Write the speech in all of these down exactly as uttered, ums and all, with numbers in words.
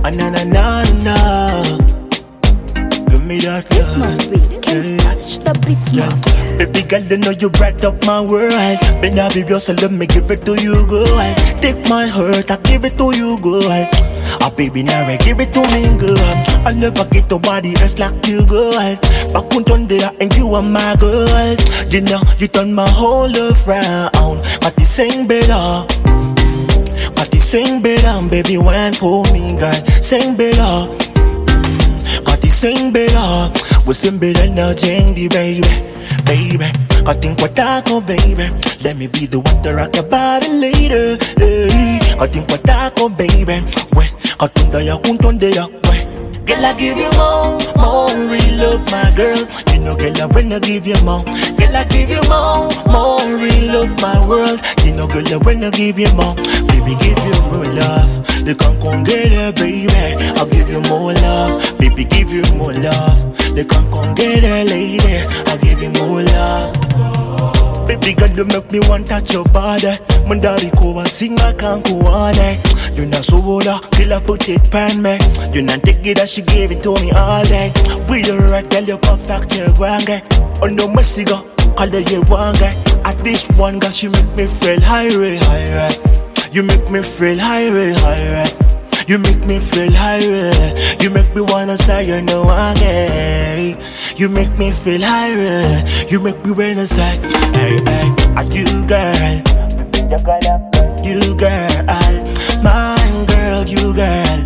Ah, na na na na. Give me that. This must be Can't touch the beats, yeah. mafia. Baby girl, you know you bright up my world. Bend down, baby, so let me give it to you, girl. Take my heart, I give it to you, girl. Ah, baby, now I give it to me, girl. I'll never get nobody else like you, girl. Back on there, and you are my girl. You know, you turn my whole life round. But you sing better. But you sing better, baby, wine for me, girl. Sing better. But you sing better. We sing better now, Jengy, baby. Baby, I think what I go, baby. Let me be the one to rock your body later. Hey, I think what I go, baby. When I think that you're going to do it. Girl, I give you more, more real love, my girl. You know, girl, I wanna give you more. Girl, I give you more, more real love, my world. You know, girl, I wanna give you more. Baby, give you more love. They can't come get it, baby. I'll give you more love. Baby, give you more love. They can't come get it, lady. I'll give you more love. Baby girl, you make me want touch your body. Mandari ko and sing, I can't go on it. You're not so old, till I put it pan me. You not take it that she gave it to me all day. We the right girl, you perfect, you're one guy. Oh no, my cigar, call her you one guy. At this one girl, she make me feel high, high, high. You make me feel high, high, high. You make me feel higher. You make me wanna say you know I'm gay. You make me feel higher. You make me wanna say, hey, hey, are you girl? You girl, my girl, you girl.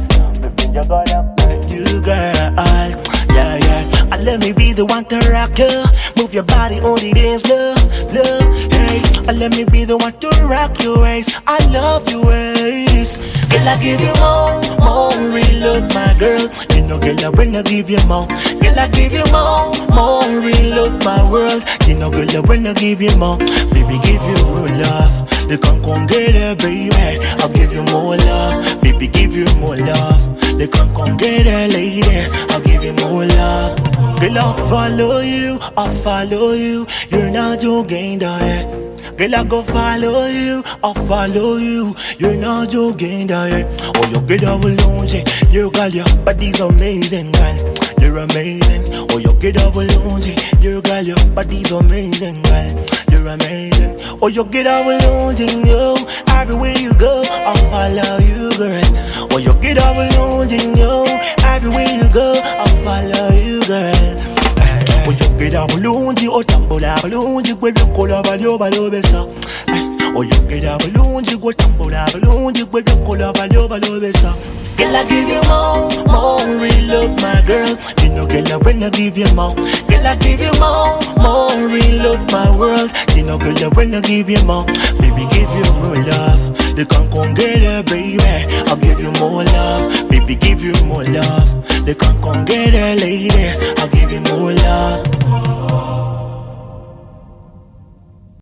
You girl, yeah, yeah. And let me be the one to rock you. Move your body on the dance floor, love, hey. And let me be the one to rock your waist. I love your waist. Girl, I give you more, more real love, my girl. You know, girl, I wanna give you more. Girl, I give you more, more real love, my world. You know, girl, I wanna give you more. Baby, give you more love. They can't come get it, baby. I'll give you more love. Baby, give you more love. They can't come get it, lady. I'll give you more love. Girl, I'll follow you, I'll follow you. You're not joking, diet. Girl, I go follow you, I'll follow you. You're not joking, diet. Oh, you get up alone, say, you girl, your body's amazing, girl. You're amazing. Oh, you get up alone, say, you girl, your body's amazing, girl. You're amazing. Oh, you get up alone, say, yo. Everywhere you go, I'll follow you, girl. Oh, you get up alone, say, yo. Everywhere you go, I'll follow you, girl. Oh, you get up alone, say, oh, tumble up alone, say, where you call up, I'll over, over, so. Oh, you get up alone, say, go tumble up alone, say, where you call up, I'll over, over, so. Girl, I give you more, more real love, my girl. You know, girl, I wanna give you more. Girl, I give you more, more real love, my world. You know, girl, I wanna give you more. Baby, give you more love. They can't come get it, baby. I'll give you more love. Baby, give you more love. They can't come get it, lady. I'll give you more love.